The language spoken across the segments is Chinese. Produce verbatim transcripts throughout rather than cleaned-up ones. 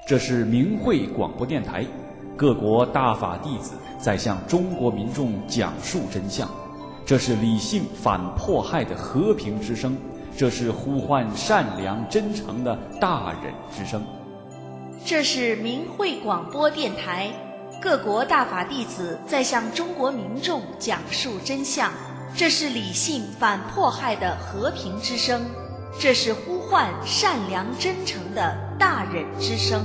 这是明慧广播电台，各国大法弟子在向中国民众讲述真相。这是理性反迫害的和平之声，这是呼唤善良真诚的大忍之声。 这是明慧广播电台，各国大法弟子在向中国民众讲述真相。这是理性反迫害的和平之声，这是呼唤善良真诚的大忍之声。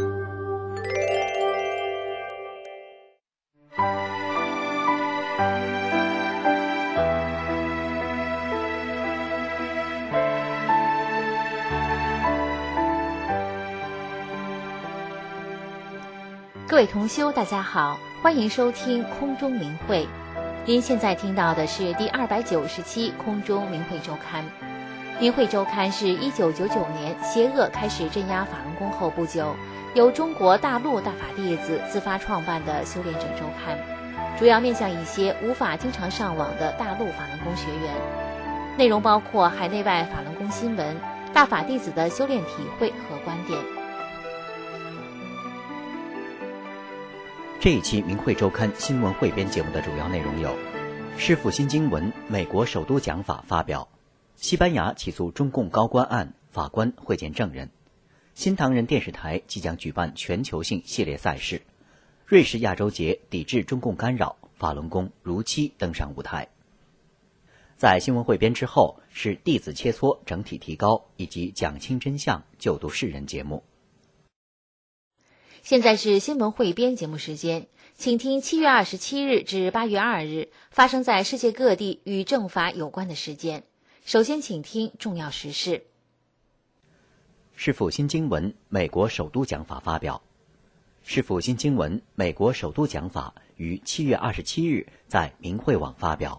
各位同修，大家好，欢迎收听空中明慧。您现在听到的是第二百九十期空中明慧周刊。明慧周刊是一九九九年邪恶开始镇压法轮功后不久，由中国大陆大法弟子自发创办的修炼者周刊，主要面向一些无法经常上网的大陆法轮功学员。内容包括海内外法轮功新闻、大法弟子的修炼体会和观点。 这一期明慧周刊新闻汇编节目的主要内容有：师父新经文美国首都讲法发表，西班牙起诉中共高官案，法官会见证人，新唐人电视台即将举办全球性系列赛事，瑞士亚洲节抵制中共干扰，法轮功如期登上舞台。在新闻汇编之后是弟子切磋整体提高以及讲清真相救度世人节目。 现在是新闻汇编节目时间，请听七月二十七日至八月二日发生在世界各地与正法有关的事件。首先请听重要时事。 师父新经文美国首都讲法发表，师父新经文美国首都讲法于七月二十七日在明慧网发表。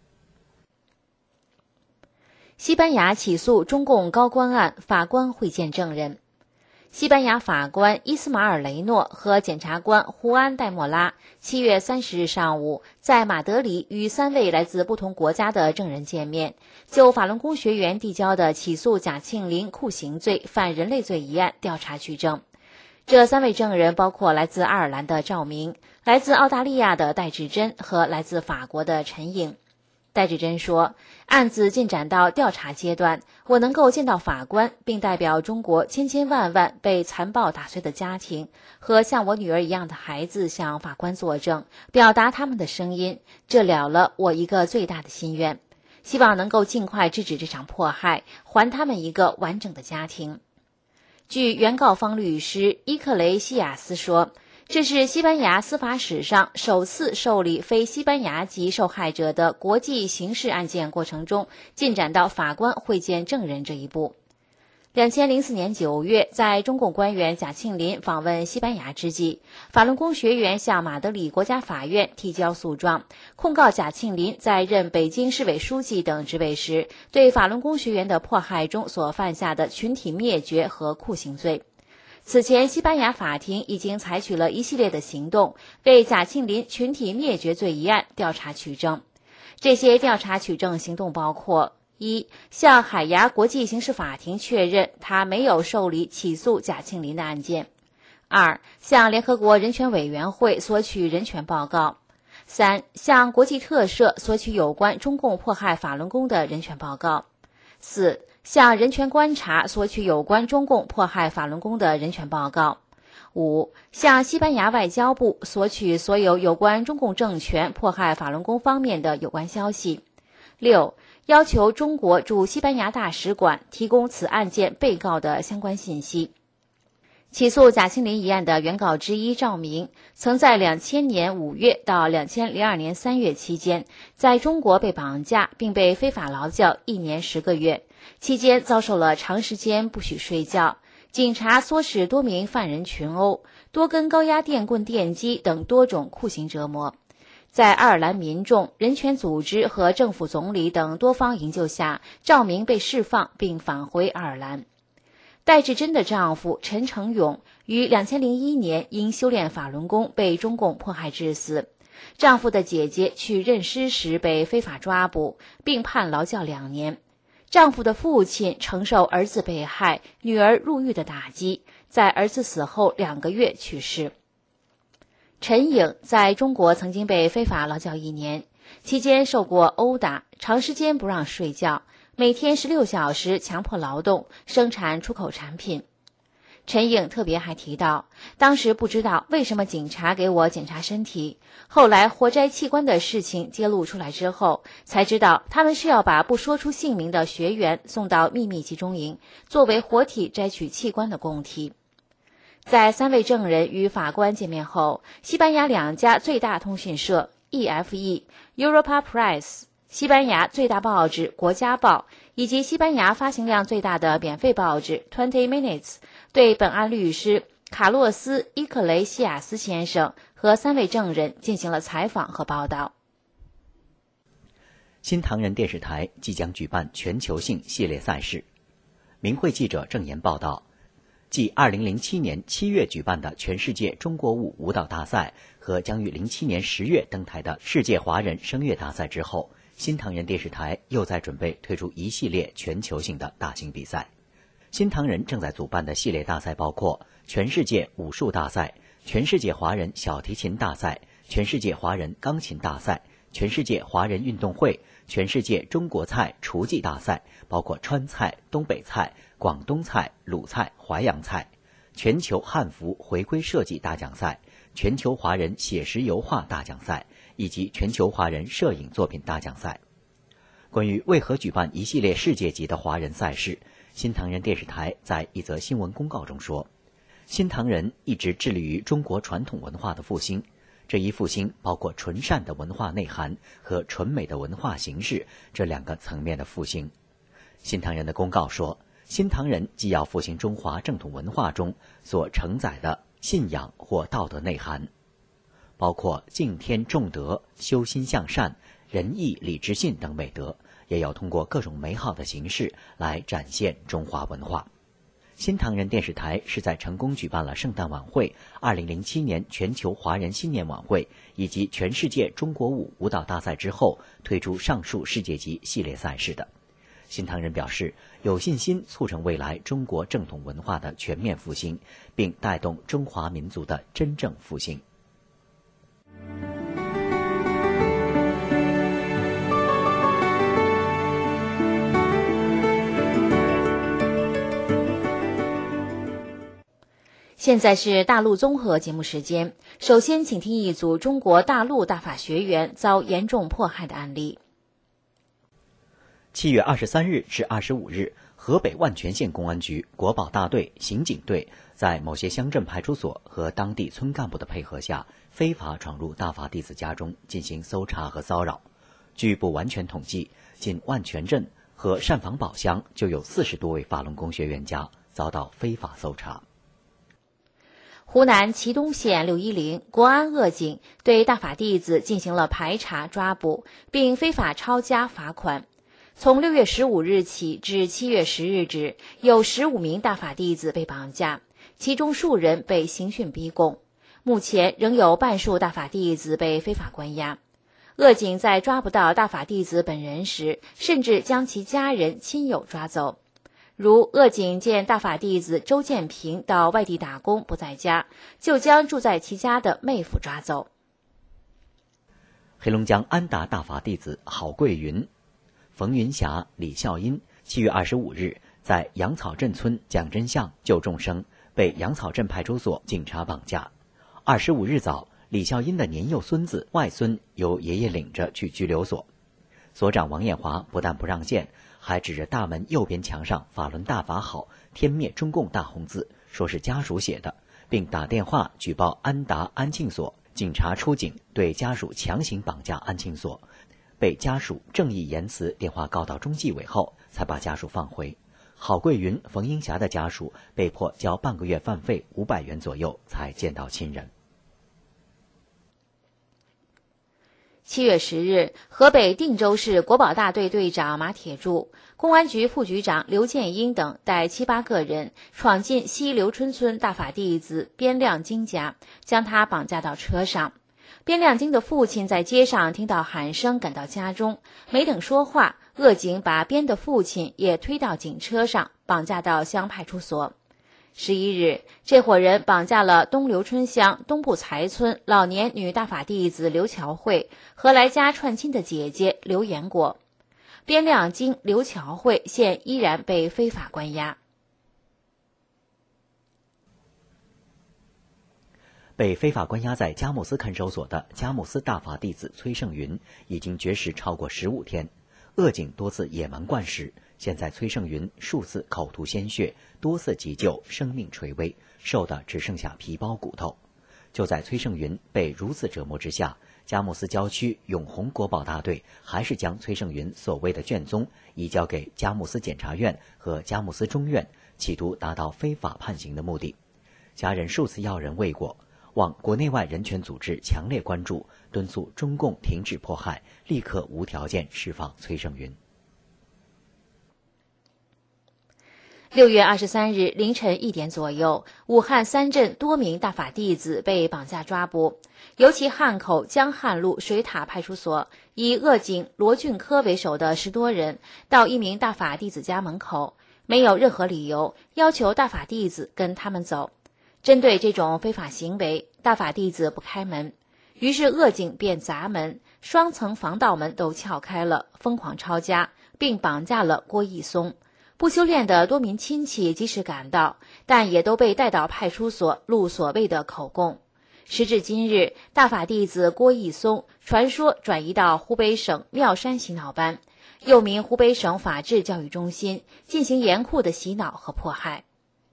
西班牙起诉中共高官案，法官会见证人。西班牙法官伊斯马尔雷诺和检察官胡安戴莫拉七月三十日上午在马德里与三位来自不同国家的证人见面，就法轮功学员递交的起诉贾庆林酷刑罪犯人类罪一案调查取证。这三位证人包括来自爱尔兰的赵明、来自澳大利亚的戴志珍和来自法国的陈颖。戴志珍说，案子进展到调查阶段，我能够见到法官，并代表中国千千万万被残暴打碎的家庭和像我女儿一样的孩子向法官作证，表达他们的声音，这了了我一个最大的心愿，希望能够尽快制止这场迫害，还他们一个完整的家庭。据原告方律师伊克雷西亚斯说，这是西班牙司法史上首次受理非西班牙籍受害者的国际刑事案件过程中进展到法官会见证人这一步。二零零四年九月，在中共官员贾庆林访问西班牙之际，法轮功学员向马德里国家法院提交诉状，控告贾庆林在任北京市委书记等职位时，对法轮功学员的迫害中所犯下的群体灭绝和酷刑罪。此前，西班牙法庭已经采取了一系列的行动，为贾庆林群体灭绝罪一案调查取证。这些调查取证行动包括：一、向海牙国际刑事法庭确认他没有受理起诉贾庆林的案件；二、向联合国人权委员会索取人权报告；三、向国际特赦索取有关中共迫害法轮功的人权报告；四、向人权观察索取有关中共迫害法轮功的人权报告；五、向西班牙外交部索取所有有关中共政权迫害法轮功方面的有关消息；六、要求中国驻西班牙大使馆提供此案件被告的相关信息。起诉贾庆林一案的原告之一赵明，曾在两千年五月到两千零二年三月期间，在中国被绑架并被非法劳教一年十个月，期间遭受了长时间不许睡觉，警察唆使多名犯人群殴，多根高压电棍电击等多种酷刑折磨。在爱尔兰民众、人权组织和政府总理等多方营救下，赵明被释放并返回爱尔兰。戴志珍的丈夫陈成勇于二零零一年因修炼法轮功被中共迫害致死，丈夫的姐姐去认尸时被非法抓捕，并判劳教两年。丈夫的父亲承受儿子被害、女儿入狱的打击， 在儿子死后两个月去世。陈颖在中国曾经被非法劳教一年，期间受过殴打，长时间不让睡觉，每天十六小时强迫劳动，生产出口产品。陈颖特别还提到，当时不知道为什么警察给我检查身体，后来活摘器官的事情揭露出来之后，才知道他们是要把不说出姓名的学员送到秘密集中营，作为活体摘取器官的供体。在三位证人与法官见面后，西班牙两家最大通讯社 E F E、Europa Press、西班牙最大报纸《国家报》以及西班牙发行量最大的免费报纸 Twenty Minutes 对本案律师卡洛斯·伊克雷西亚斯先生和三位证人进行了采访和报道。 新唐人电视台即将举办全球性系列赛事。明慧记者郑岩报道，继二零零七年七月举办的全世界中国舞舞蹈大赛和将于零七年十月登台的世界华人声乐大赛之后，新唐人电视台又在准备推出一系列全球性的大型比赛。新唐人正在主办的系列大赛包括全世界武术大赛、全世界华人小提琴大赛、全世界华人钢琴大赛、全世界华人运动会、全世界中国菜厨技大赛，包括川菜、东北菜、广东菜、鲁菜、淮扬菜，全球汉服回归设计大奖赛、全球华人写实油画大奖赛以及全球华人摄影作品大奖赛。关于为何举办一系列世界级的华人赛事，新唐人电视台在一则新闻公告中说，新唐人一直致力于中国传统文化的复兴，这一复兴包括纯善的文化内涵和纯美的文化形式这两个层面的复兴。新唐人的公告说，新唐人既要复兴中华正统文化中所承载的信仰或道德内涵，包括敬天重德、修心向善、仁义礼智信等美德，也要通过各种美好的形式来展现中华文化。新唐人电视台是在成功举办了圣诞晚会、二零零七年全球华人新年晚会以及全世界中国舞舞蹈大赛之后，推出上述世界级系列赛事的。新唐人表示，有信心促成未来中国正统文化的全面复兴，并带动中华民族的真正复兴。 现在是大陆综合节目时间，首先请听一组中国大陆大法学员遭严重迫害的案例。 七月二十三日至二十五日，河北万全县公安局国保大队、刑警队在某些乡镇派出所和当地村干部的配合下，非法闯入大法弟子家中进行搜查和骚扰。据不完全统计，仅万全镇和单房堡乡就有四十多位法轮功学员家遭到非法搜查。 湖南祁东县六一零国安鄂警对大法弟子进行了排查抓捕，并非法抄家罚款。从六月十五日起至七月十日止，有十五名大法弟子被绑架，其中数人被刑讯逼供。目前仍有半数大法弟子被非法关押。鄂警在抓不到大法弟子本人时，甚至将其家人亲友抓走。如鄂警见大法弟子周建平到外地打工不在家，就将住在其家的妹夫抓走。 黑龙江安达大法弟子郝桂云、冯云霞、李孝英七月二十五日在杨草镇村讲真相救众生，被杨草镇派出所警察绑架。二十五日早，李孝英的年幼孙子外孙由爷爷领着去拘留所，所长王艳华不但不让见，还指着大门右边墙上法轮大法好，天灭中共大红字，说是家属写的，并打电话举报安达安庆所。警察出警对家属强行绑架安庆所，被家属正义言辞电话告到中纪委后，才把家属放回。郝桂云、冯英霞的家属被迫交半个月饭费五百元左右才见到亲人。 七月十日，河北定州市国保大队队长马铁柱、公安局副局长刘建英等带七八个人闯进西刘春村大法弟子边亮金家，将他绑架到车上。边亮金的父亲在街上听到喊声，赶到家中，没等说话，鄂警把边的父亲也推到警车上，绑架到乡派出所。 十一日，这伙人绑架了东流春乡东部财村老年女大法弟子刘乔慧和来家串亲的姐姐刘延果。边亮经刘乔慧现依然被非法关押。 被非法关押在佳木斯看守所的佳木斯大法弟子崔胜云已经绝食超过十五天，恶警多次野蛮灌食，现在崔胜云数次口吐鲜血，多次急救，生命垂危，瘦的只剩下皮包骨头。就在崔胜云被如此折磨之下，佳木斯郊区永红国保大队还是将崔胜云所谓的卷宗移交给佳木斯检察院和佳木斯中院，企图达到非法判刑的目的。家人数次要人未果，望国内外人权组织强烈关注，敦促中共停止迫害，立刻无条件释放崔胜云。 六月二十三日凌晨一点左右，武汉三镇多名大法弟子被绑架抓捕。尤其汉口江汉路水塔派出所，以恶警罗俊科为首的十多人到一名大法弟子家门口，没有任何理由，要求大法弟子跟他们走。针对这种非法行为，大法弟子不开门，于是恶警便砸门，双层防盗门都撬开了，疯狂抄家，并绑架了郭义松。不修炼的多名亲戚及时赶到，但也都被带到派出所录所谓的口供。时至今日，大法弟子郭义松传说转移到湖北省妙山洗脑班，又名湖北省法治教育中心，进行严酷的洗脑和迫害。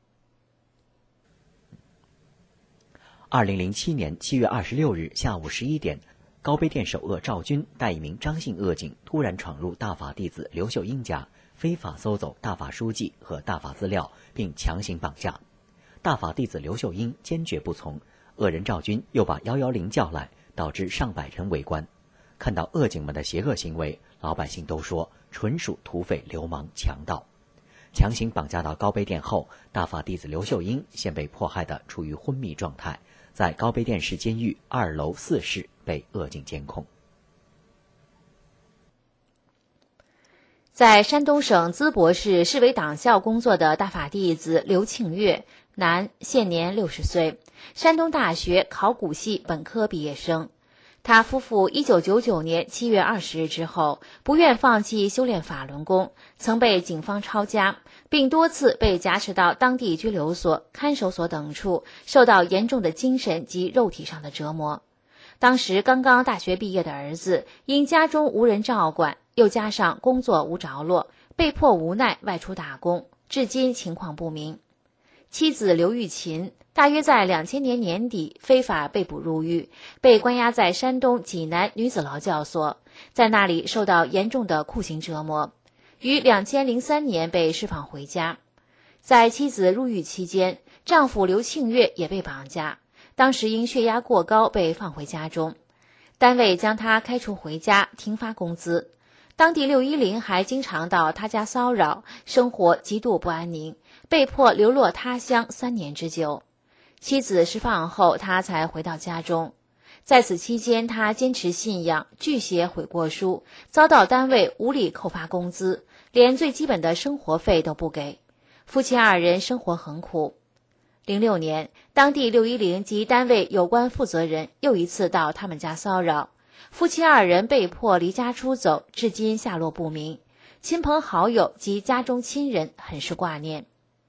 二零零七年七月二十六日下午十一点，高碑店首恶赵军带一名张姓恶警突然闯入大法弟子刘秀英家，非法搜走大法书记和大法资料，并强行绑架。大法弟子刘秀英坚决不从，恶人赵军又把一一零叫来，导致上百人围观。看到恶警们的邪恶行为，老百姓都说纯属土匪、流氓、强盗。强行绑架到高碑店后，大法弟子刘秀英现被迫害的处于昏迷状态，在高碑店市监狱二楼四室被恶警监控。 在山东省淄博市市委党校工作的大法弟子刘庆月，男，现年六十岁，山东大学考古系本科毕业生。他夫妇一九九九年七月二十日之后，不愿放弃修炼法轮功，曾被警方抄家，并多次被夹持到当地拘留所、看守所等处，受到严重的精神及肉体上的折磨。当时刚刚大学毕业的儿子，因家中无人照管，又加上工作无着落，被迫无奈外出打工，至今情况不明。妻子刘玉琴大约在两千年年底非法被捕入狱，被关押在山东济南女子劳教所，在那里受到严重的酷刑折磨，于两千零三年被释放回家。在妻子入狱期间，丈夫刘庆月也被绑架，当时因血压过高被放回家中，单位将他开除回家，停发工资。当地六一零还经常到他家骚扰，生活极度不安宁，被迫流落他乡三年之久。妻子释放后，他才回到家中。在此期间，他坚持信仰，拒写悔过书，遭到单位无理扣发工资，连最基本的生活费都不给。夫妻二人生活很苦。零六年，当地六一零及单位有关负责人又一次到他们家骚扰，夫妻二人被迫离家出走，至今下落不明。亲朋好友及家中亲人很是挂念。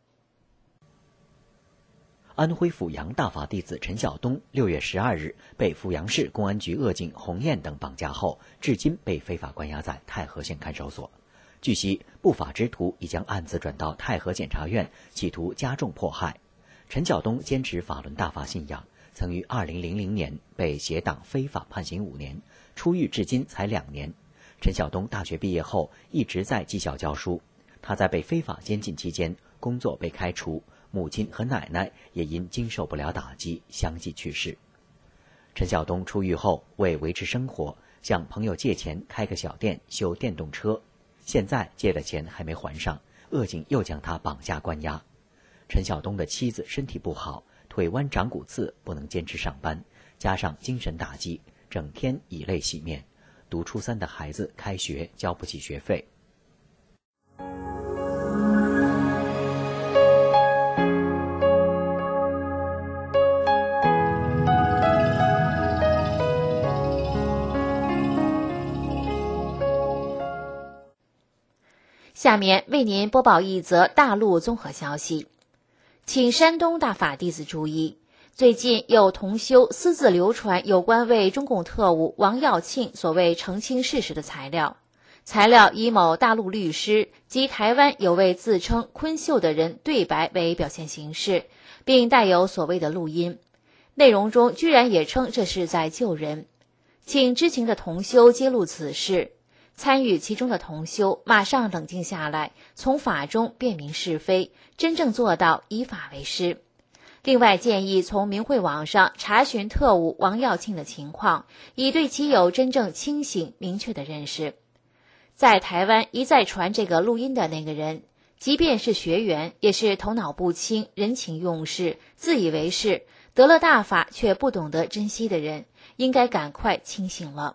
安徽阜阳大法弟子陈晓东六月十二日被阜阳市公安局恶警洪艳等绑架后，至今被非法关押在太和县看守所。据悉，不法之徒已将案子转到太和检察院，企图加重迫害。陈晓东坚持法轮大法信仰，曾于二零零零年被协党非法判刑五年，出狱至今才两年。陈晓东大学毕业后一直在技校教书，他在被非法监禁期间，工作被开除，母亲和奶奶也因经受不了打击相继去世。陈晓东出狱后为维持生活，向朋友借钱开个小店修电动车，现在借的钱还没还上，恶警又将他绑架关押。陈晓东的妻子身体不好，腿弯长骨刺，不能坚持上班，加上精神打击，整天以泪洗面。读初三的孩子开学交不起学费。 下面为您播报一则大陆综合消息，请山东大法弟子注意，最近有同修私自流传有关为中共特务王耀庆所谓澄清事实的材料。材料以某大陆律师及台湾有位自称坤秀的人对白为表现形式，并带有所谓的录音，内容中居然也称这是在救人。请知情的同修揭露此事，参与其中的同修马上冷静下来，从法中辨明是非，真正做到以法为师。另外建议从明慧网上查询特务王耀庆的情况，以对其有真正清醒明确的认识。在台湾一再传这个录音的那个人，即便是学员，也是头脑不清、人情用事、自以为是，得了大法却不懂得珍惜的人，应该赶快清醒了。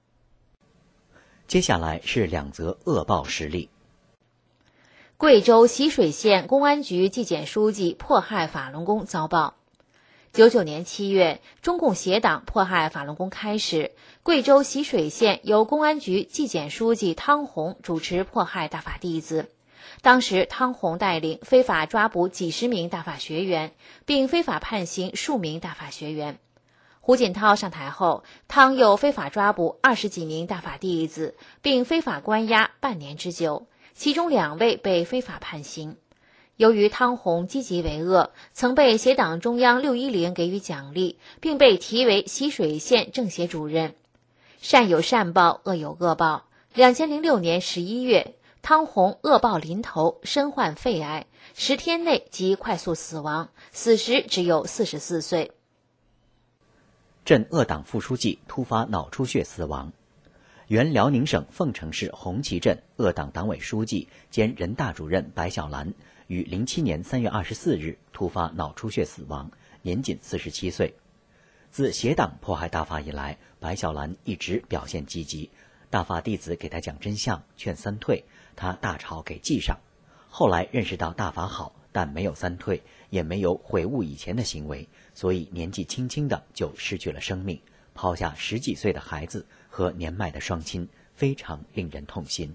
接下来是两则恶报实例。 贵州习水县公安局纪检书记迫害法轮功遭报。九九年七月，中共邪党迫害法轮功开始，贵州习水县由公安局纪检书记汤洪主持迫害大法弟子。当时汤洪带领非法抓捕几十名大法学员，并非法判刑数名大法学员。胡锦涛上台后，汤又非法抓捕二十几名大法弟子，并非法关押半年之久，其中两位被非法判刑。由于汤洪积极为恶，曾被协党中央六一零给予奖励，并被提为习水县政协主任。善有善报，恶有恶报。二零零六年十一月，汤洪恶报临头，身患肺癌，十天内即快速死亡，死时只有四十四岁。 镇恶党副书记突发脑出血死亡。原辽宁省凤城市红旗镇恶党党委书记兼人大主任白小兰于零七年三月二十四日突发脑出血死亡，年仅四十七岁。自邪党迫害大法以来，白小兰一直表现积极，大法弟子给他讲真相，劝三退，他大吵给记上。后来认识到大法好，但没有三退，也没有悔悟以前的行为，所以年纪轻轻的就失去了生命，抛下十几岁的孩子和年迈的双亲，非常令人痛心。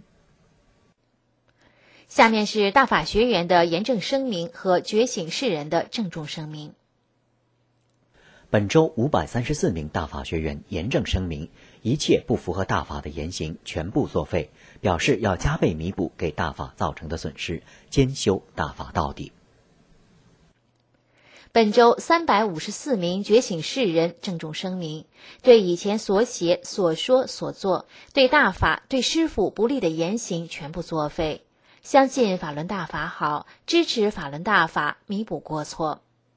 下面是大法学员的严正声明和觉醒世人的郑重声明。 本周五百三十四名大法学员严正声明，一切不符合大法的言行全部作废，表示要加倍弥补给大法造成的损失，坚修大法到底。 本周三百五十四名觉醒世人郑重声明，对以前所写、所说、所做，对大法、对师父不利的言行全部作废，相信法轮大法好，支持法轮大法，弥补过错。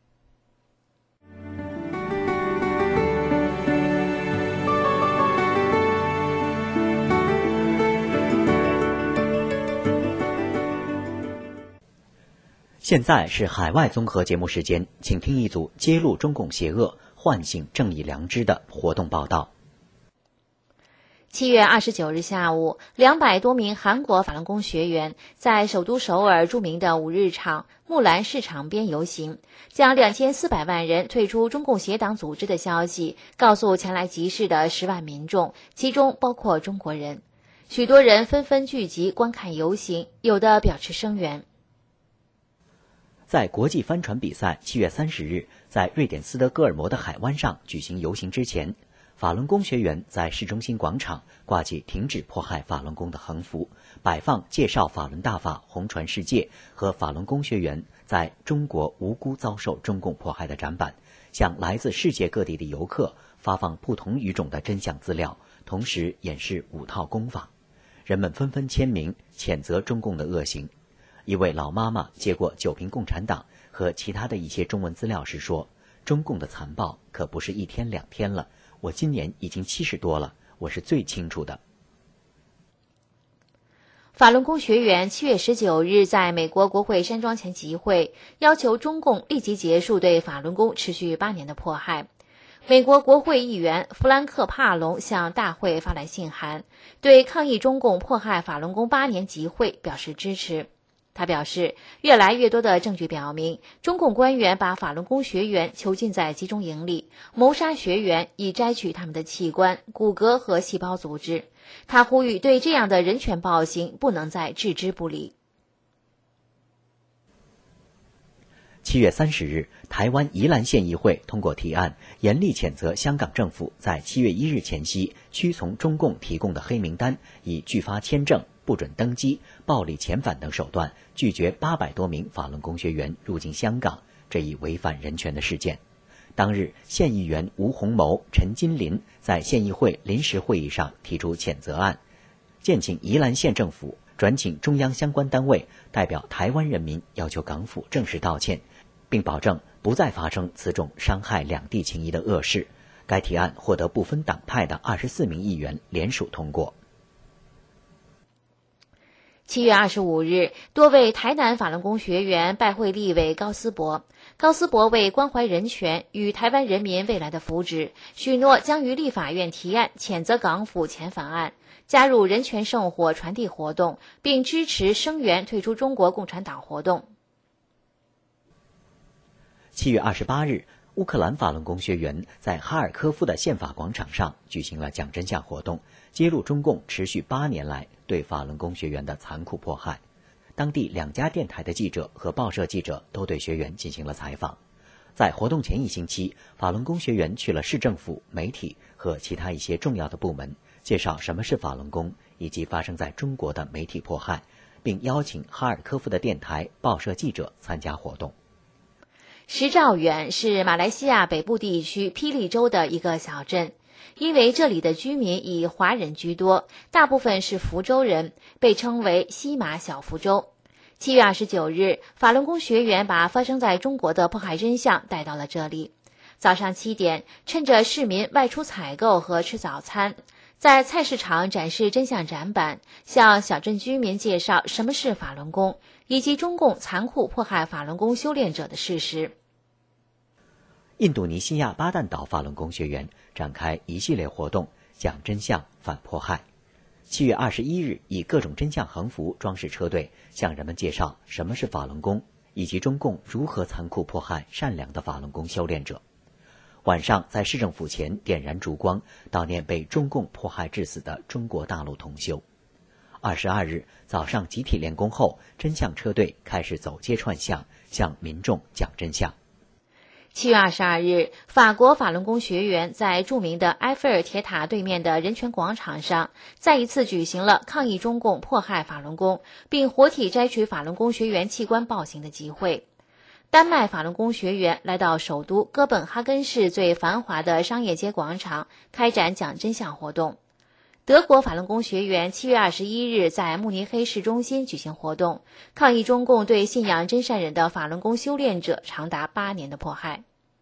现在是海外综合节目时间，请听一组揭露中共邪恶、唤醒正义良知的活动报道。 七月二十九日下午，两百多名韩国法轮功学员在首都首尔著名的五日场木兰市场边游行，将两千四百万人退出中共邪党组织的消息告诉前来集市的十万民众，其中包括中国人。许多人纷纷聚集观看游行，有的表示声援。 在国际帆船比赛七月三十日在瑞典斯德哥尔摩的海湾上举行游行之前，法轮功学员在市中心广场挂起停止迫害法轮功的横幅，摆放介绍法轮大法红传世界和法轮功学员在中国无辜遭受中共迫害的展板，向来自世界各地的游客发放不同语种的真相资料，同时演示五套功法。人们纷纷签名谴责中共的恶行。一位老妈妈接过《九评共产党》和其他的一些中文资料时说，中共的残暴可不是一天两天了，我今年已经七十多了，我是最清楚的。 法轮功学员七月十九日在美国国会山庄前集会，要求中共立即结束对法轮功持续八年的迫害。美国国会议员弗兰克·帕隆向大会发来信函，对抗议中共迫害法轮功八年集会表示支持。 他表示，越来越多的证据表明，中共官员把法轮功学员囚禁在集中营里，谋杀学员，以摘取他们的器官、骨骼和细胞组织。他呼吁对这样的人权暴行不能再置之不理。 七月三十日，台湾宜兰县议会通过提案，严厉谴责香港政府在七月一日前夕屈从中共提供的黑名单，以拒发签证、不准登机、暴力遣返等手段拒绝八百多名法轮功学员入境香港这一违反人权的事件。当日，县议员吴鸿谋、陈金林在县议会临时会议上提出谴责案，建请宜兰县政府转请中央相关单位代表台湾人民要求港府正式道歉，并保证不再发生此种伤害两地情谊的恶事。该提案获得不分党派的二十四名议员联署通过。 七月二十五日，多位台南法轮功学员拜会立委高思博。高思博为关怀人权与台湾人民未来的福祉，许诺将于立法院提案谴责港府遣返案，加入人权圣火传递活动，并支持声援退出中国共产党活动。 七月二十八日，乌克兰法轮功学员在哈尔科夫的宪法广场上举行了讲真相活动，揭露中共持续八年来对法轮功学员的残酷迫害。当地两家电台的记者和报社记者都对学员进行了采访。在活动前一星期，法轮功学员去了市政府、媒体和其他一些重要的部门，介绍什么是法轮功以及发生在中国的媒体迫害，并邀请哈尔科夫的电台、报社记者参加活动。 石兆远是马来西亚北部地区霹雳州的一个小镇，因为这里的居民以华人居多，大部分是福州人，被称为西马小福州。七月二十九日，法轮功学员把发生在中国的迫害真相带到了这里。早上七点，趁着市民外出采购和吃早餐，在菜市场展示真相展板，向小镇居民介绍什么是法轮功，以及中共残酷迫害法轮功修炼者的事实。 印度尼西亚巴旦岛法轮功学员展开一系列活动，讲真相，反迫害。七月二十一日，以各种真相横幅装饰车队，向人们介绍什么是法轮功，以及中共如何残酷迫害善良的法轮功修炼者。晚上，在市政府前点燃烛光，悼念被中共迫害致死的中国大陆同修。二十二日早上集体练功后，真相车队开始走街串巷，向民众讲真相。 七月二十二日，法国法轮功学员在著名的埃菲尔铁塔对面的人权广场上，再一次举行了抗议中共迫害法轮功，并活体摘取法轮功学员器官暴行的集会。丹麦法轮功学员来到首都哥本哈根市最繁华的商业街广场，开展讲真相活动。德国法轮功学员七月二十一日在慕尼黑市中心举行活动，抗议中共对信仰真善忍的法轮功修炼者长达八年的迫害。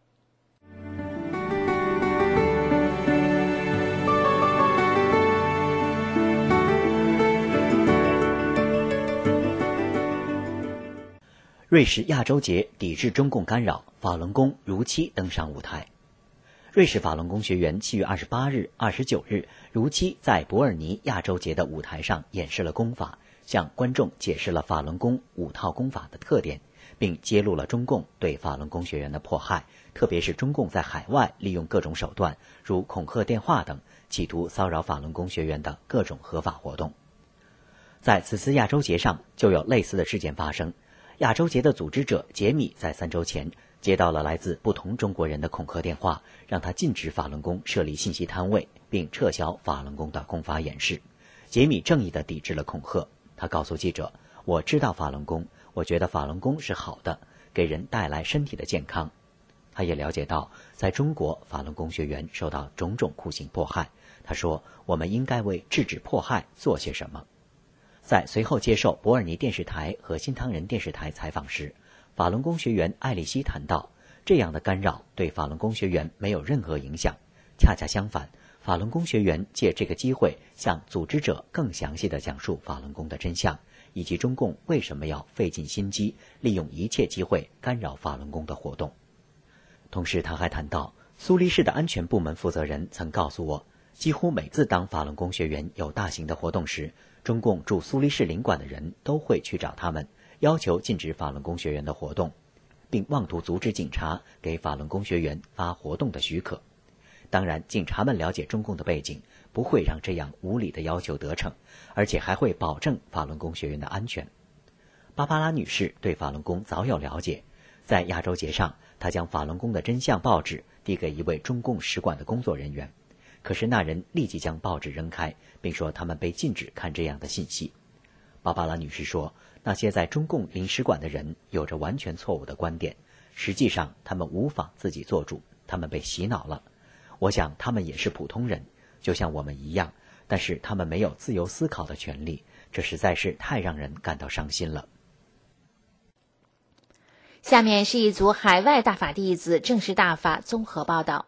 瑞士亚洲节抵制中共干扰，法轮功如期登上舞台。瑞士法轮功学员七月二十八日、二十九日如期在伯尔尼亚洲节的舞台上演示了功法，向观众解释了法轮功五套功法的特点，并揭露了中共对法轮功学员的迫害，特别是中共在海外利用各种手段，如恐吓电话等，企图骚扰法轮功学员的各种合法活动。在此次亚洲节上，就有类似的事件发生。亚洲节的组织者杰米在三周前接到了来自不同中国人的恐吓电话，让他禁止法轮功设立信息摊位，并撤销法轮功的功法演示。杰米正义地抵制了恐吓，他告诉记者，我知道法轮功，我觉得法轮功是好的，给人带来身体的健康。他也了解到，在中国法轮功学员受到种种酷刑迫害，他说，我们应该为制止迫害做些什么。在随后接受伯尔尼电视台和新唐人电视台采访时，法轮功学员艾丽西谈到，这样的干扰对法轮功学员没有任何影响，恰恰相反，法轮功学员借这个机会向组织者更详细地讲述法轮功的真相，以及中共为什么要费尽心机，利用一切机会干扰法轮功的活动。同时他还谈到，苏黎世的安全部门负责人曾告诉我，几乎每次当法轮功学员有大型的活动时，中共驻苏黎世领馆的人都会去找他们， 要求禁止法轮功学员的活动，并妄图阻止警察给法轮功学员发活动的许可。当然，警察们了解中共的背景，不会让这样无理的要求得逞，而且还会保证法轮功学员的安全。芭芭拉女士对法轮功早有了解，在亚洲节上，她将法轮功的真相报纸递给一位中共使馆的工作人员，可是那人立即将报纸扔开，并说他们被禁止看这样的信息。芭芭拉女士说，那些在中共领事馆的人有着完全错误的观点，实际上他们无法自己做主，他们被洗脑了。我想他们也是普通人，就像我们一样，但是他们没有自由思考的权利，这实在是太让人感到伤心了。 下面是一组海外大法弟子正式大法综合报道。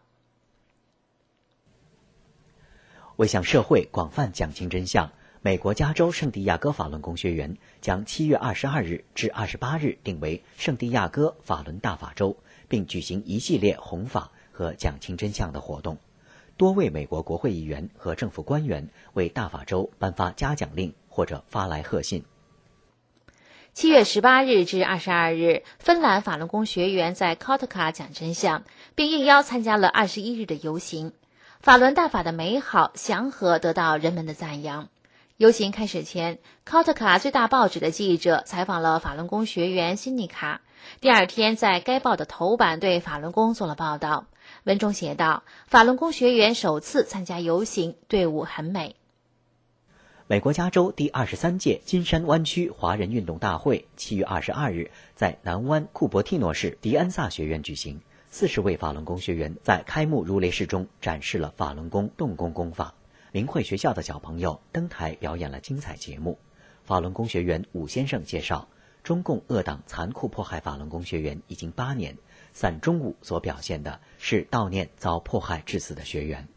为向社会广泛讲清真相，美国加州圣地亚哥法轮功学员将七月二十二日至二十八日定为圣地亚哥法轮大法周，并举行一系列弘法和讲清真相的活动。多位美国国会议员和政府官员为大法周颁发嘉奖令或者发来贺信。 七月十八日至二十二日，芬兰法轮功学员在考特卡讲真相，并应邀参加了二十一日的游行。法轮大法的美好祥和得到人们的赞扬。游行开始前，考特卡最大报纸的记者采访了法轮功学员辛尼卡。第二天，在该报的头版对法轮功做了报道。文中写道，法轮功学员首次参加游行，队伍很美。 美国加州第二十三届金山湾区华人运动大会七月二十二日在南湾库珀蒂诺市迪安萨学院举行。四十位法轮功学员在开幕如雷式中展示了法轮功动功功法。明慧学校的小朋友登台表演了精彩节目。法轮功学员武先生介绍，中共恶党残酷迫害法轮功学员已经八年，散中午所表现的是悼念遭迫害致死的学员。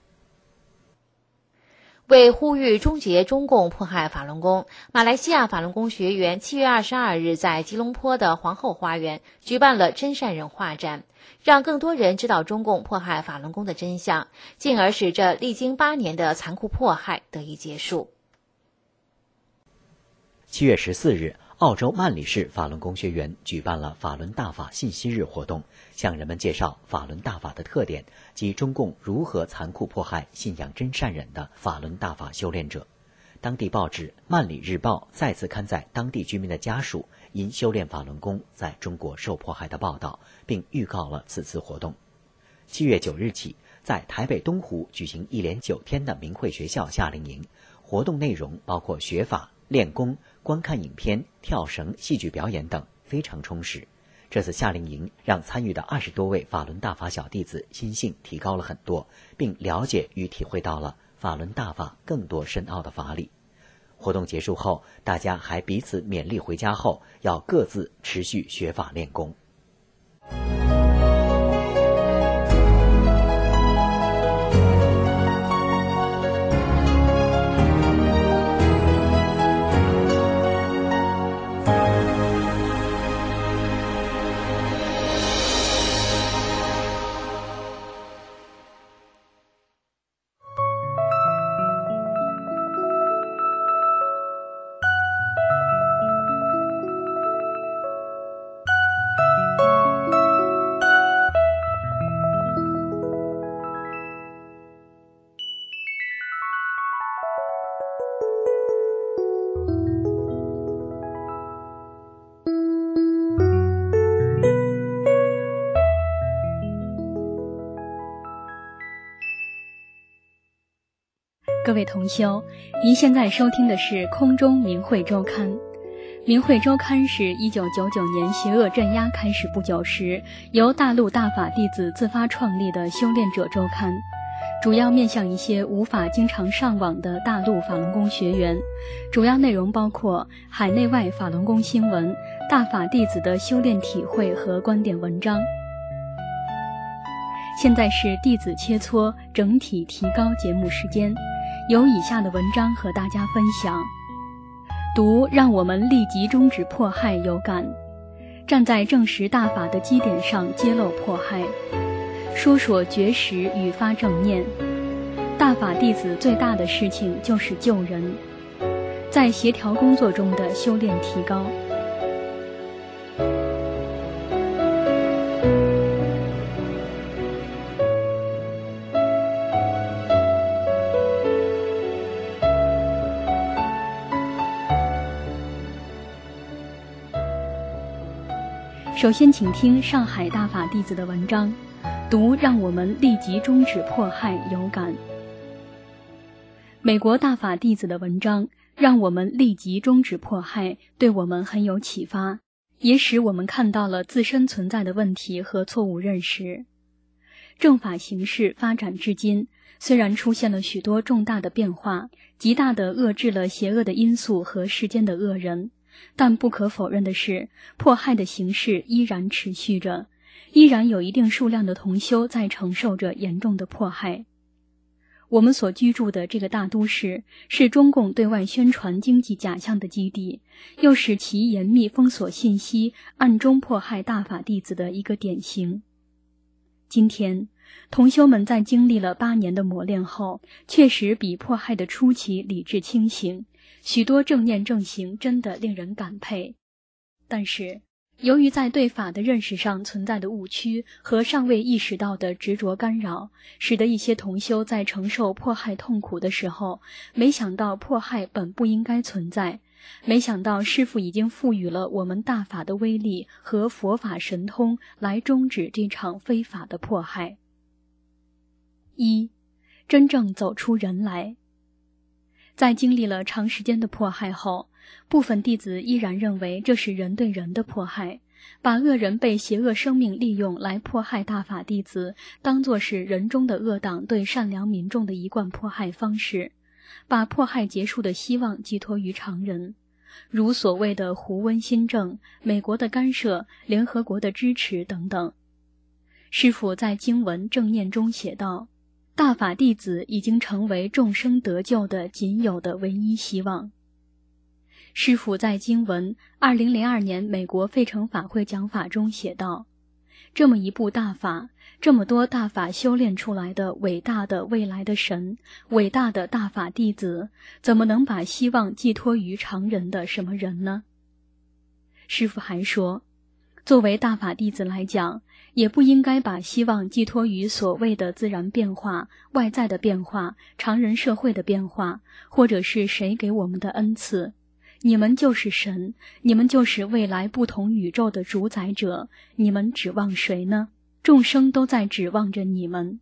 为呼吁终结中共迫害法轮功，马来西亚法轮功学员七月二十二日在吉隆坡的皇后花园举办了真善忍画展，让更多人知道中共迫害法轮功的真相，进而使这历经八年的残酷迫害得以结束。 七月十四日，澳洲曼里市法轮功学员举办了法轮大法信息日活动，向人们介绍法轮大法的特点及中共如何残酷迫害信仰真善忍的法轮大法修炼者。当地报纸《曼里日报》再次刊载当地居民的家属因修炼法轮功在中国受迫害的报道，并预告了此次活动。七月九日起，在台北东湖举行一连九天的明慧学校夏令营，活动内容包括学法、练功、观看影片、跳绳、戏剧表演等，非常充实。这次夏令营让参与的二十多位法轮大法小弟子心性提高了很多，并了解与体会到了法轮大法更多深奥的法理。活动结束后，大家还彼此勉励回家后要各自持续学法练功。 各位同修，您现在收听的是空中明慧周刊。明慧周刊是一九九九年邪恶镇压开始不久时，由大陆大法弟子自发创立的修炼者周刊，主要面向一些无法经常上网的大陆法轮功学员，主要内容包括海内外法轮功新闻、大法弟子的修炼体会和观点文章。现在是弟子切磋整体提高节目时间，有以下的文章和大家分享。读让我们立即终止迫害有感，站在正实大法的基点上揭露迫害，说说绝食与发正念。大法弟子最大的事情就是救人，在协调工作中的修炼提高。 首先请听上海大法弟子的文章，读让我们立即终止迫害有感。美国大法弟子的文章让我们立即终止迫害，对我们很有启发，也使我们看到了自身存在的问题和错误认识。政法形势发展至今，虽然出现了许多重大的变化，极大地遏制了邪恶的因素和世间的恶人，但不可否认的是，迫害的形势依然持续着，依然有一定数量的同修在承受着严重的迫害。我们所居住的这个大都市是中共对外宣传经济假象的基地，又是其严密封锁信息、暗中迫害大法弟子的一个典型。今天，同修们在经历了八年的磨练后，确实比迫害的初期理智清醒，许多正念正行真的令人感佩。但是，由于在对法的认识上存在的误区和尚未意识到的执着干扰，使得一些同修在承受迫害痛苦的时候，没想到迫害本不应该存在，没想到师父已经赋予了我们大法的威力和佛法神通来终止这场非法的迫害。一，真正走出人来。在经历了长时间的迫害后，部分弟子依然认为这是人对人的迫害，把恶人被邪恶生命利用来迫害大法弟子当作是人中的恶党对善良民众的一贯迫害方式，把迫害结束的希望寄托于常人，如所谓的胡温新政、美国的干涉、联合国的支持等等。师父在经文正念中写道，大法弟子已经成为众生得救的仅有的唯一希望。师父在经文二零零二年美国费城法会讲法中写道，这么一部大法，这么多大法修炼出来的伟大的未来的神，伟大的大法弟子，怎么能把希望寄托于常人的什么人呢？师父还说，作为大法弟子来讲，也不应该把希望寄托于所谓的自然变化、外在的变化、常人社会的变化，或者是谁给我们的恩赐。你们就是神，你们就是未来不同宇宙的主宰者，你们指望谁呢？众生都在指望着你们。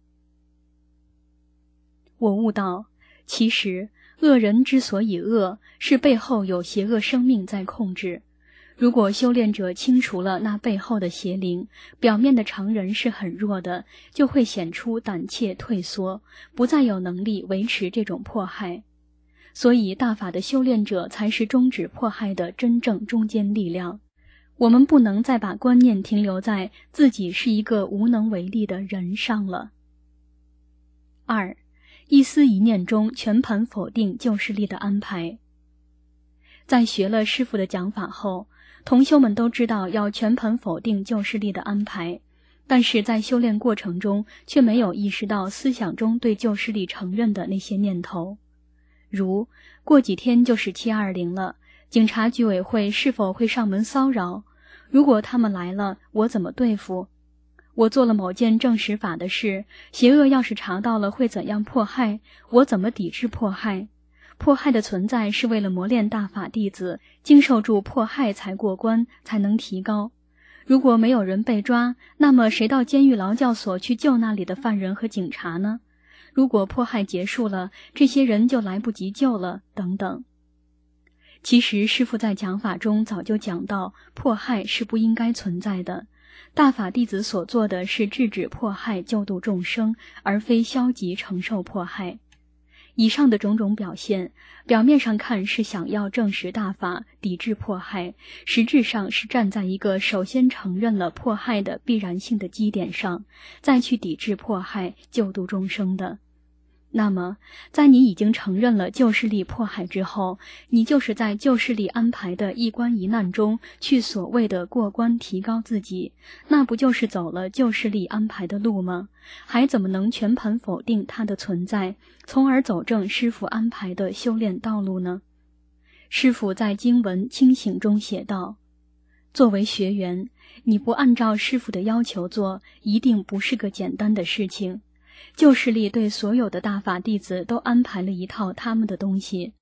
我悟到，其实恶人之所以恶，是背后有邪恶生命在控制。如果修炼者清除了那背后的邪灵，表面的常人是很弱的，就会显出胆怯退缩，不再有能力维持这种迫害。所以大法的修炼者才是终止迫害的真正中坚力量。我们不能再把观念停留在自己是一个无能为力的人上了。二，一思一念中全盘否定救世力的安排。在学了师父的讲法后，同修们都知道要全盘否定救世力的安排，但是在修炼过程中却没有意识到思想中对救世力承认的那些念头。如过几天就是七二零了，警察居委会是否会上门骚扰？如果他们来了，我怎么对付？我做了某件正实法的事，邪恶要是查到了会怎样迫害？我怎么抵制迫害？迫害的存在是为了磨练大法弟子，经受住迫害才过关，才能提高。如果没有人被抓，那么谁到监狱劳教所去救那里的犯人和警察呢？如果迫害结束了，这些人就来不及救了，等等。其实师父在讲法中早就讲到，迫害是不应该存在的。大法弟子所做的是制止迫害，救度众生，而非消极承受迫害。以上的种种表现，表面上看是想要证实大法，抵制迫害，实质上是站在一个首先承认了迫害的必然性的基点上，再去抵制迫害，救度众生的。那么，在你已经承认了救世力迫害之后，你就是在救世力安排的一关一难中去所谓的过关提高自己，那不就是走了救世力安排的路吗？还怎么能全盘否定它的存在，从而走正师父安排的修炼道路呢？师父在经文清醒中写道，作为学员，你不按照师父的要求做，一定不是个简单的事情。救世力对所有的大法弟子都安排了一套他们的东西，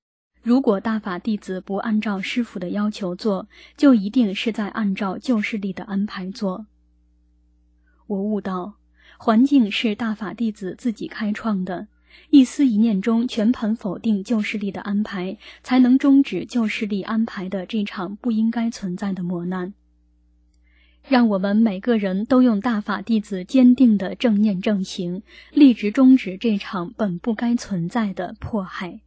如果大法弟子不按照师父的要求做，就一定是在按照旧势力的安排做。我悟到，环境是大法弟子自己开创的，一思一念中全盘否定旧势力的安排，才能终止旧势力安排的这场不应该存在的磨难。让我们每个人都用大法弟子坚定的正念正行，立志终止这场本不该存在的迫害。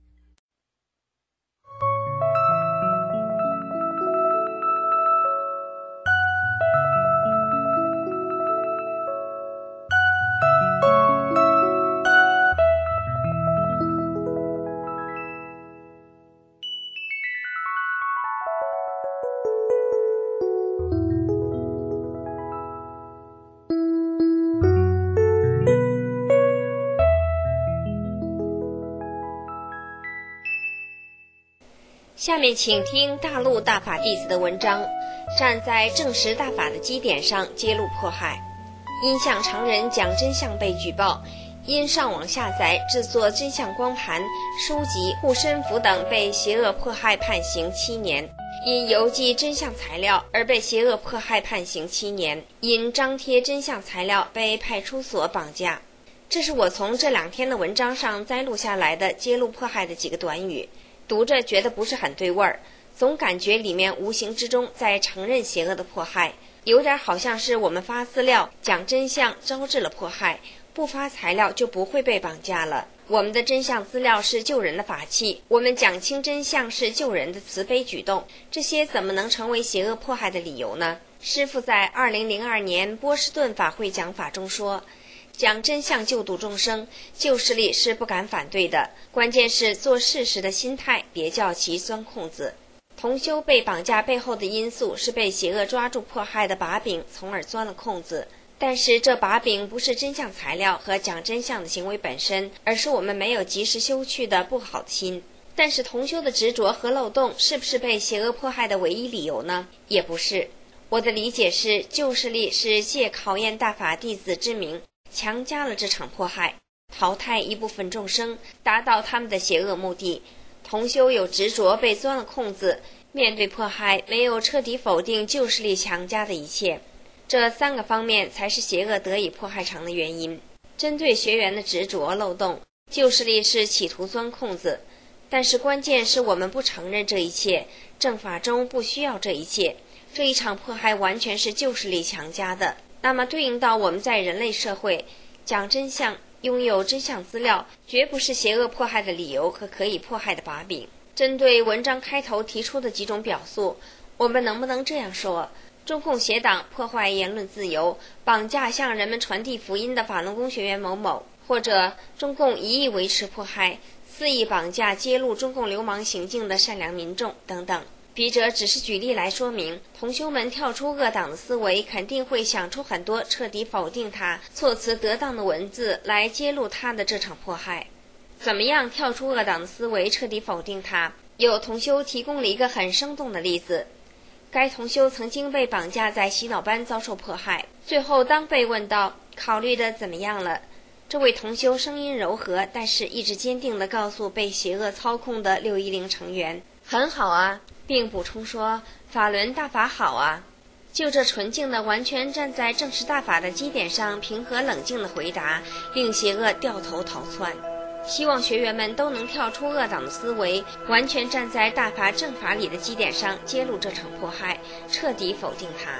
下面请听大陆大法弟子的文章，站在正实大法的基点上揭露迫害。因向常人讲真相被举报，因上网下载制作真相光盘、书籍、护身符等被邪恶迫害判刑七年，因邮寄真相材料而被邪恶迫害判刑七年，因张贴真相材料被派出所绑架。这是我从这两天的文章上摘录下来的揭露迫害的几个短语，读着觉得不是很对味儿，总感觉里面无形之中在承认邪恶的迫害，有点好像是我们发资料讲真相招致了迫害，不发材料就不会被绑架了。我们的真相资料是救人的法器，我们讲清真相是救人的慈悲举动，这些怎么能成为邪恶迫害的理由呢？师父在二零零二年波士顿法会讲法中说，讲真相救度众生，旧势力是不敢反对的，关键是做事时的心态，别叫其钻空子。同修被绑架背后的因素是被邪恶抓住迫害的把柄，从而钻了空子。但是这把柄不是真相材料和讲真相的行为本身，而是我们没有及时修去的不好的心。但是同修的执着和漏洞是不是被邪恶迫害的唯一理由呢？也不是。我的理解是，旧势力是借考验大法弟子之名，强加了这场迫害，淘汰一部分众生，达到他们的邪恶目的。同修有执着被钻了空子，面对迫害没有彻底否定旧势力强加的一切，这三个方面才是邪恶得以迫害成的原因。针对学员的执着漏洞，旧势力是企图钻空子，但是关键是我们不承认这一切，正法中不需要这一切，这一场迫害完全是旧势力强加的。那么对应到我们在人类社会讲真相，拥有真相资料，绝不是邪恶迫害的理由和可以迫害的把柄。针对文章开头提出的几种表述，我们能不能这样说：中共邪党破坏言论自由，绑架向人们传递福音的法轮功学员某某，或者中共一意维持迫害，肆意绑架揭露中共流氓行径的善良民众等等。笔者只是举例来说明，同修们跳出恶党的思维，肯定会想出很多彻底否定他、措辞得当的文字来揭露他的这场迫害。怎么样跳出恶党的思维，彻底否定他？有同修提供了一个很生动的例子。该同修曾经被绑架在洗脑班遭受迫害，最后当被问到考虑的怎么样了，这位同修声音柔和，但是意志坚定地告诉被邪恶操控的六一零成员，很好啊，并补充说法轮大法好啊。就这纯净的完全站在正实大法的基点上平和冷静的回答，令邪恶掉头逃窜。希望学员们都能跳出恶党的思维，完全站在大法正法理的基点上揭露这场迫害，彻底否定它。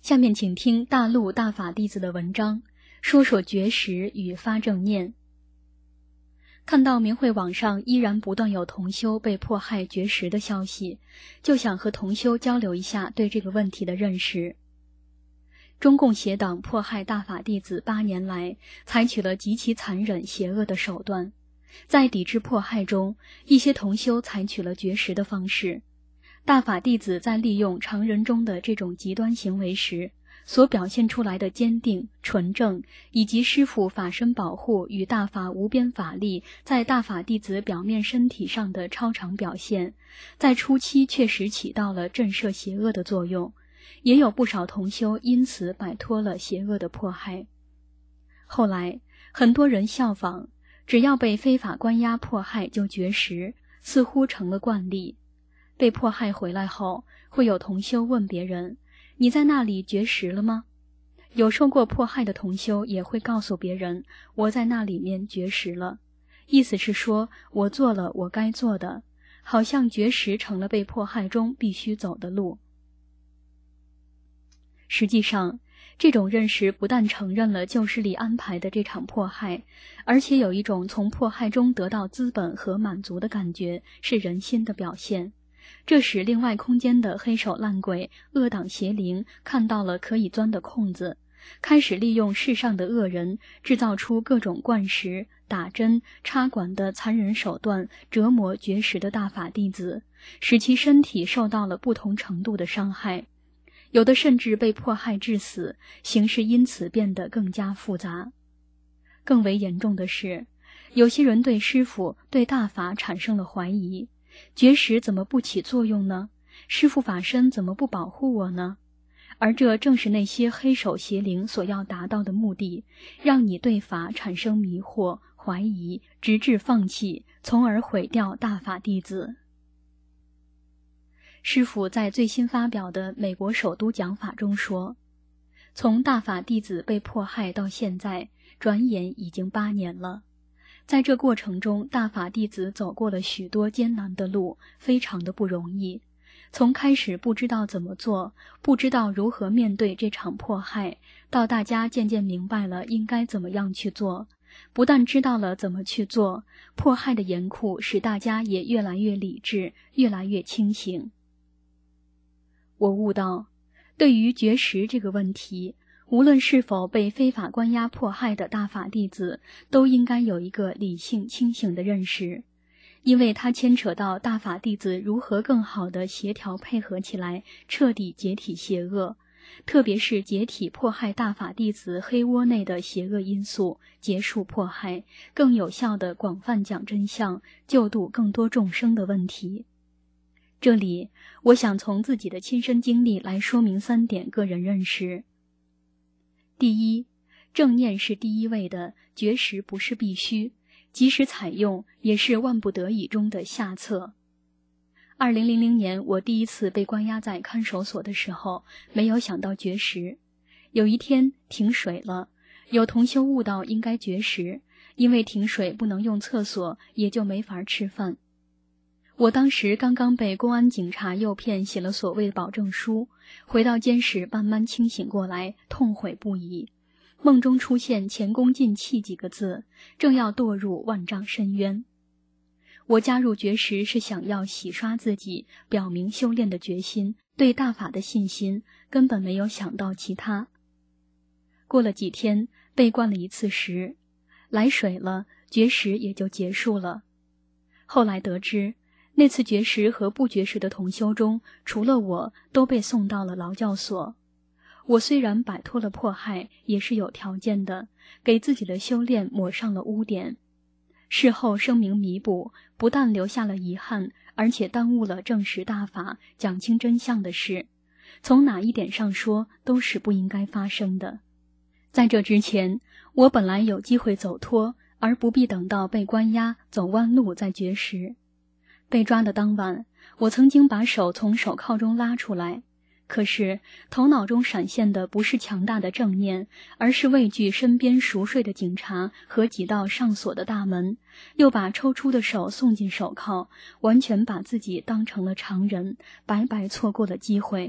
下面请听大陆大法弟子的文章，说说绝食与发正念。看到明慧网上依然不断有同修被迫害绝食的消息，就想和同修交流一下对这个问题的认识。中共邪党迫害大法弟子八年来，采取了极其残忍邪恶的手段，在抵制迫害中，一些同修采取了绝食的方式。大法弟子在利用常人中的这种极端行为时，所表现出来的坚定、纯正，以及师父法身保护与大法无边法力在大法弟子表面身体上的超常表现，在初期确实起到了震慑邪恶的作用，也有不少同修因此摆脱了邪恶的迫害。后来，很多人效仿，只要被非法关押迫害就绝食，似乎成了惯例。被迫害回来后，会有同修问别人：“你在那里绝食了吗？”有受过迫害的同修也会告诉别人：“我在那里面绝食了。”意思是说，我做了我该做的，好像绝食成了被迫害中必须走的路。实际上，这种认识不但承认了旧势力安排的这场迫害，而且有一种从迫害中得到资本和满足的感觉，是人心的表现。这使另外空间的黑手烂鬼、恶党邪灵看到了可以钻的空子，开始利用世上的恶人制造出各种灌食、打针、插管的残忍手段，折磨绝食的大法弟子，使其身体受到了不同程度的伤害，有的甚至被迫害致死，形势因此变得更加复杂。更为严重的是，有些人对师父、对大法产生了怀疑，绝食怎么不起作用呢？师父法身怎么不保护我呢？而这正是那些黑手邪灵所要达到的目的，让你对法产生迷惑、怀疑，直至放弃，从而毁掉大法弟子。师父在最新发表的美国首都讲法中说，从大法弟子被迫害到现在，转眼已经八年了。在这过程中，大法弟子走过了许多艰难的路，非常的不容易。从开始不知道怎么做，不知道如何面对这场迫害，到大家渐渐明白了应该怎么样去做，不但知道了怎么去做，迫害的严酷使大家也越来越理智，越来越清醒。我悟到，对于绝食这个问题，无论是否被非法关押迫害的大法弟子，都应该有一个理性清醒的认识，因为它牵扯到大法弟子如何更好地协调配合起来，彻底解体邪恶，特别是解体迫害大法弟子黑窝内的邪恶因素，结束迫害，更有效地广泛讲真相，救度更多众生的问题。这里，我想从自己的亲身经历来说明三点个人认识。第一，正念是第一位的，绝食不是必须，即使采用，也是万不得已中的下策。二零零零年，我第一次被关押在看守所的时候，没有想到绝食。有一天停水了，有同修悟到应该绝食，因为停水不能用厕所，也就没法吃饭。我当时刚刚被公安警察诱骗写了所谓保证书，回到监室慢慢清醒过来，痛悔不已。梦中出现前功尽弃几个字，正要堕入万丈深渊。我加入绝食是想要洗刷自己，表明修炼的决心，对大法的信心，根本没有想到其他。过了几天，被灌了一次食，来水了，绝食也就结束了。后来得知，那次绝食和不绝食的同修中，除了我，都被送到了劳教所。我虽然摆脱了迫害，也是有条件的，给自己的修炼抹上了污点。事后声明弥补，不但留下了遗憾，而且耽误了证实大法、讲清真相的事。从哪一点上说，都是不应该发生的。在这之前，我本来有机会走脱，而不必等到被关押、走弯路再绝食。被抓的当晚，我曾经把手从手铐中拉出来，可是头脑中闪现的不是强大的正念，而是畏惧身边熟睡的警察和几道上锁的大门，又把抽出的手送进手铐，完全把自己当成了常人，白白错过了机会。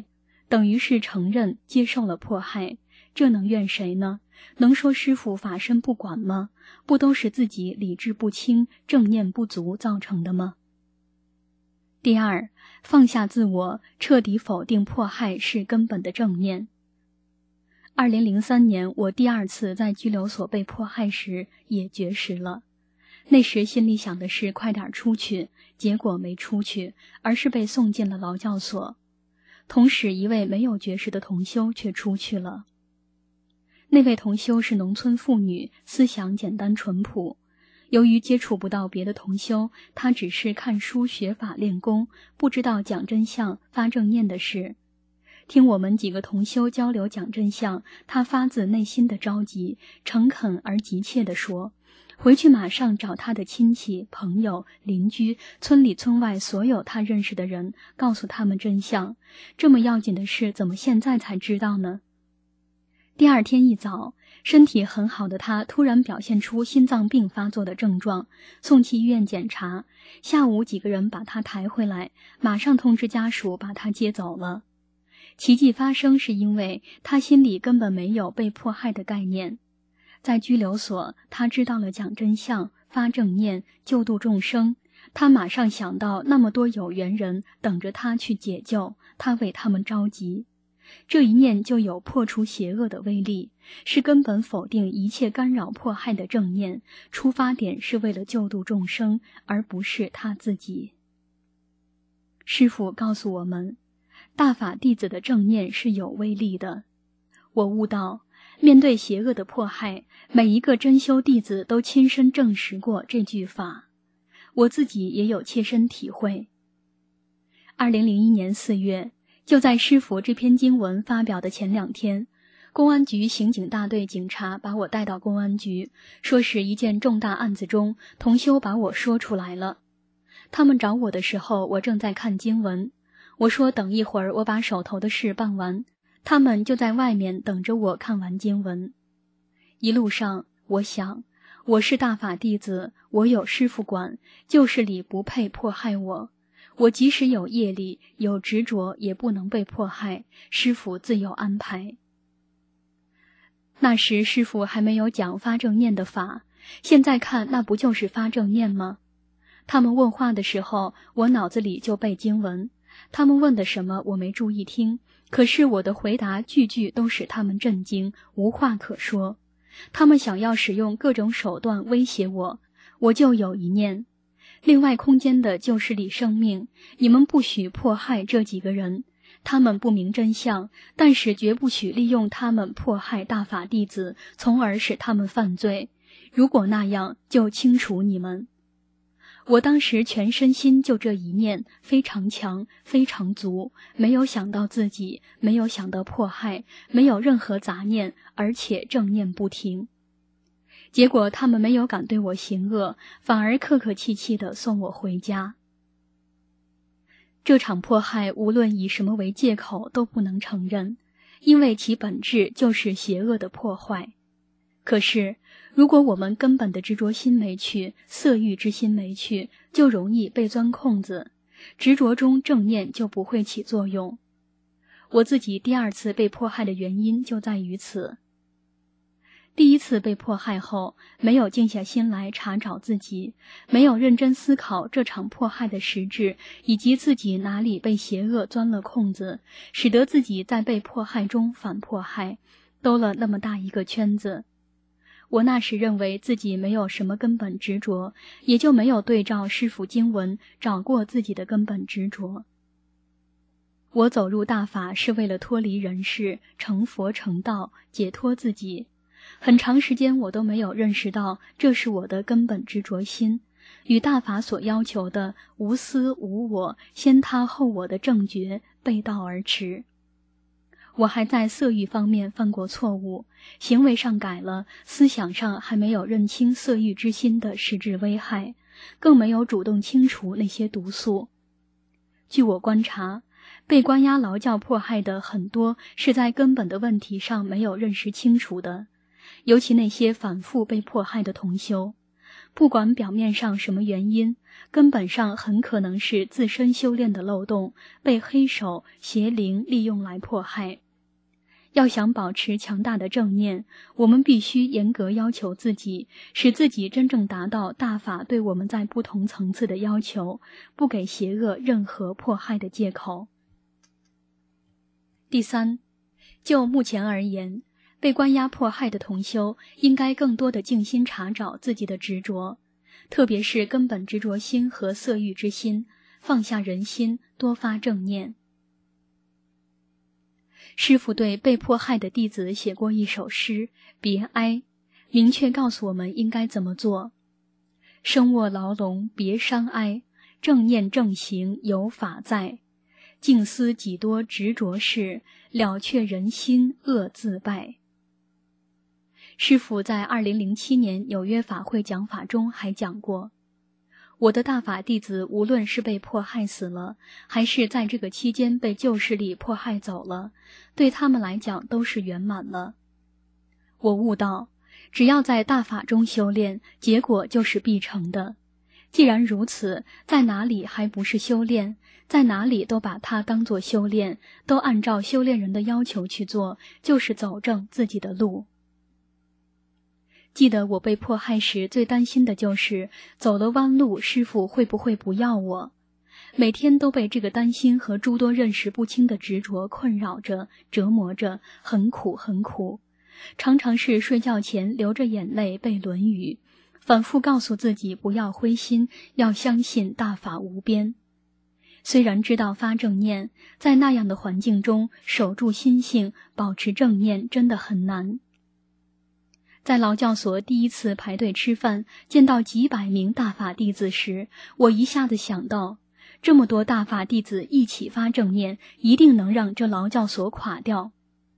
等于是承认接受了迫害，这能怨谁呢？能说师父法身不管吗？不都是自己理智不清、正念不足造成的吗？第二，放下自我，彻底否定迫害是根本的正念。二零零三年，我第二次在拘留所被迫害时也绝食了。那时心里想的是快点出去，结果没出去，而是被送进了劳教所。同时，一位没有绝食的同修却出去了。那位同修是农村妇女，思想简单淳朴。由于接触不到别的同修，她只是看书学法练功，不知道讲真相发正念的事。听我们几个同修交流讲真相，她发自内心的着急，诚恳而急切地说，回去马上找她的亲戚、朋友、邻居，村里村外所有她认识的人，告诉他们真相。这么要紧的事，怎么现在才知道呢？第二天一早，身体很好的他突然表现出心脏病发作的症状，送去医院检查。下午几个人把他抬回来，马上通知家属把他接走了。奇迹发生是因为他心里根本没有被迫害的概念。在拘留所，他知道了讲真相、发正念、救度众生。他马上想到那么多有缘人等着他去解救，他为他们着急。这一念就有破除邪恶的威力，是根本否定一切干扰迫害的正念，出发点是为了救度众生，而不是他自己。师父告诉我们，大法弟子的正念是有威力的。我悟到，面对邪恶的迫害，每一个真修弟子都亲身证实过这句法，我自己也有切身体会。二零零一年四月，就在师父这篇经文发表的前两天，公安局刑警大队警察把我带到公安局，说是一件重大案子中，同修把我说出来了。他们找我的时候，我正在看经文。我说等一会儿我把手头的事办完，他们就在外面等着我看完经文。一路上，我想，我是大法弟子，我有师父管，就是理不配迫害我。我即使有业力，有执着，也不能被迫害，师父自有安排。那时师父还没有讲发正念的法，现在看那不就是发正念吗？他们问话的时候，我脑子里就背经文，他们问的什么我没注意听，可是我的回答句句都使他们震惊，无话可说。他们想要使用各种手段威胁我，我就有一念，另外空间的就是李生命，你们不许迫害这几个人，他们不明真相，但是绝不许利用他们迫害大法弟子，从而使他们犯罪。如果那样，就清除你们。我当时全身心就这一念，非常强，非常足，没有想到自己，没有想到迫害，没有任何杂念，而且正念不停。结果他们没有敢对我行恶，反而客客气气地送我回家。这场迫害无论以什么为借口都不能承认，因为其本质就是邪恶的破坏。可是如果我们根本的执着心没去，色欲之心没去，就容易被钻空子，执着中正念就不会起作用。我自己第二次被迫害的原因就在于此。第一次被迫害后，没有静下心来查找自己，没有认真思考这场迫害的实质，以及自己哪里被邪恶钻了空子，使得自己在被迫害中反迫害，兜了那么大一个圈子。我那时认为自己没有什么根本执着，也就没有对照师父经文找过自己的根本执着。我走入大法是为了脱离人世，成佛成道，解脱自己。很长时间我都没有认识到这是我的根本执着心，与大法所要求的无私无我，先他后我的正觉背道而驰。我还在色欲方面犯过错误，行为上改了，思想上还没有认清色欲之心的实质危害，更没有主动清除那些毒素。据我观察，被关押劳教迫害的很多是在根本的问题上没有认识清楚的，尤其那些反复被迫害的同修， 不管表面上什么原因，根本上很可能是自身修炼的漏洞，被黑手邪灵利用来迫害。要想保持强大的正念，我们必须严格要求自己，使自己真正达到大法对我们在不同层次的要求，不给邪恶任何迫害的借口。第三，就目前而言，被关押迫害的同修应该更多的静心查找自己的执着，特别是根本执着心和色欲之心，放下人心，多发正念。师父对被迫害的弟子写过一首诗《别哀》，明确告诉我们应该怎么做。生卧牢笼别伤哀，正念正行有法在。静思几多执着事，了却人心恶自败。师父在二零零七年纽约法会讲法中还讲过，我的大法弟子无论是被迫害死了，还是在这个期间被旧势力迫害走了，对他们来讲都是圆满了。我悟到，只要在大法中修炼，结果就是必成的。既然如此，在哪里还不是修炼？在哪里都把它当作修炼，都按照修炼人的要求去做，就是走正自己的路。记得我被迫害时，最担心的就是走了弯路，师父会不会不要我？每天都被这个担心和诸多认识不清的执着困扰着、折磨着，很苦很苦。常常是睡觉前流着眼泪背《论语》，反复告诉自己不要灰心，要相信大法无边。虽然知道发正念，在那样的环境中守住心性，保持正念真的很难。在劳教所第一次排队吃饭，见到几百名大法弟子时，我一下子想到，这么多大法弟子一起发正念，一定能让这劳教所垮掉。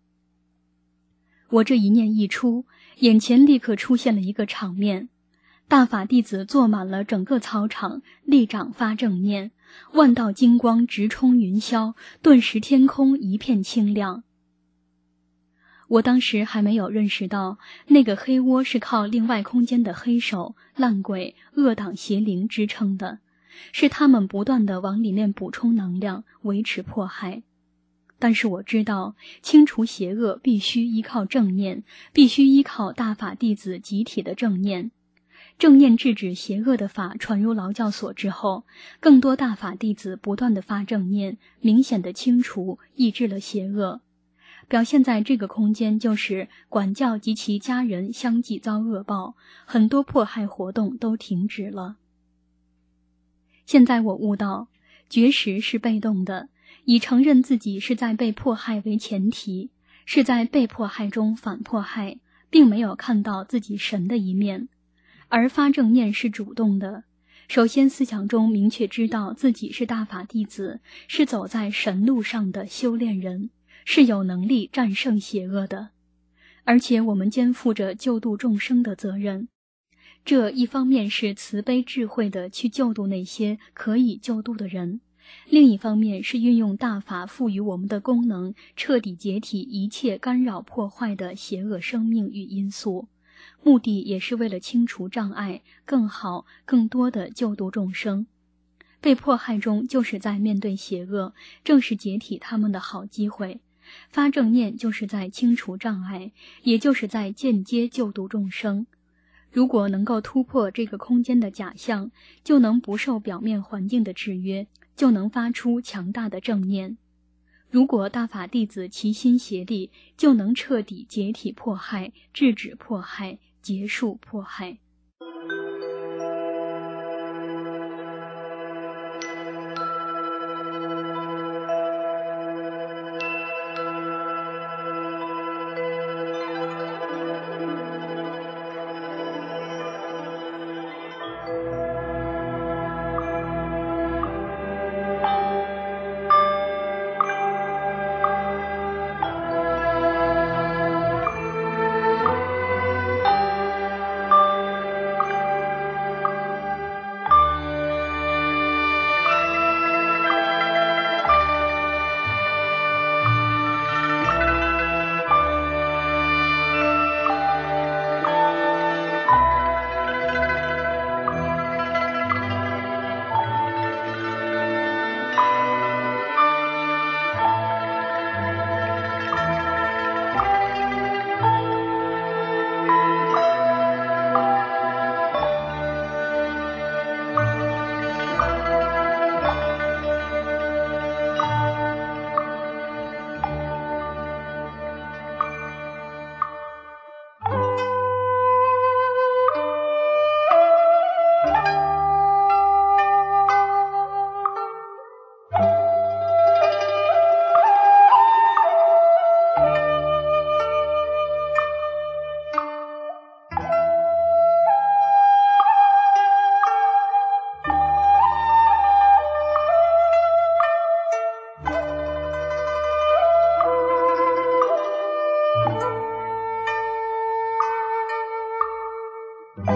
我这一念一出，眼前立刻出现了一个场面，大法弟子坐满了整个操场，立掌发正念，万道金光直冲云霄，顿时天空一片清亮。我当时还没有认识到，那个黑窝是靠另外空间的黑手、烂鬼、恶党邪灵支撑的，是他们不断地往里面补充能量，维持迫害。但是我知道，清除邪恶必须依靠正念，必须依靠大法弟子集体的正念。正念制止邪恶的法传入劳教所之后，更多大法弟子不断地发正念，明显地清除、抑制了邪恶。表现在这个空间就是管教及其家人相继遭恶报，很多迫害活动都停止了。现在我悟到，绝食是被动的，以承认自己是在被迫害为前提，是在被迫害中反迫害，并没有看到自己神的一面。而发正念是主动的，首先思想中明确知道自己是大法弟子，是走在神路上的修炼人，是有能力战胜邪恶的。而且我们肩负着救度众生的责任，这一方面是慈悲智慧的去救度那些可以救度的人，另一方面是运用大法赋予我们的功能，彻底解体一切干扰破坏的邪恶生命与因素，目的也是为了清除障碍，更好更多的救度众生。被迫害中就是在面对邪恶，正是解体他们的好机会。发正念就是在清除障碍，也就是在间接救度众生。如果能够突破这个空间的假象，就能不受表面环境的制约，就能发出强大的正念。如果大法弟子齐心协力，就能彻底解体迫害，制止迫害，结束迫害。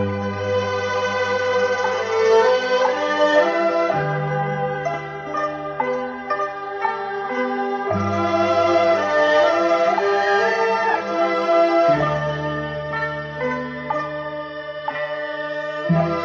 Thank you.